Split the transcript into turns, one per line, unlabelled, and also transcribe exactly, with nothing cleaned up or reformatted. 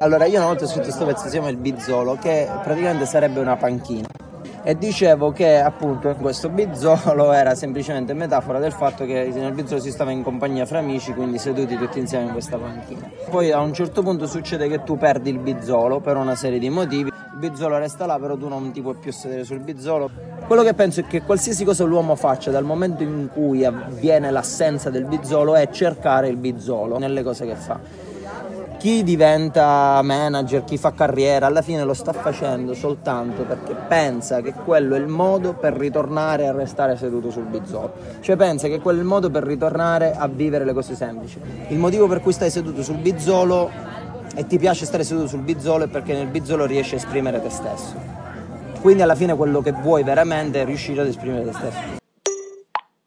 Allora, io una volta ho scritto questo pezzo, si chiama Il Bizzolo, che praticamente sarebbe una panchina. E dicevo che appunto questo bizzolo era semplicemente metafora del fatto che nel bizzolo si stava in compagnia fra amici, quindi seduti tutti insieme in questa panchina. Poi a un certo punto succede che tu perdi il bizzolo per una serie di motivi, il bizzolo resta là, però tu non ti puoi più sedere sul bizzolo. Quello che penso è che qualsiasi cosa l'uomo faccia dal momento in cui avviene l'assenza del bizzolo è cercare il bizzolo nelle cose che fa. Chi diventa manager, chi fa carriera, alla fine lo sta facendo soltanto perché pensa che quello è il modo per ritornare a restare seduto sul bizzolo. Cioè pensa che quello è il modo per ritornare a vivere le cose semplici. Il motivo per cui stai seduto sul bizzolo e ti piace stare seduto sul bizzolo è perché nel bizzolo riesci a esprimere te stesso. Quindi alla fine quello che vuoi veramente è riuscire ad esprimere te stesso.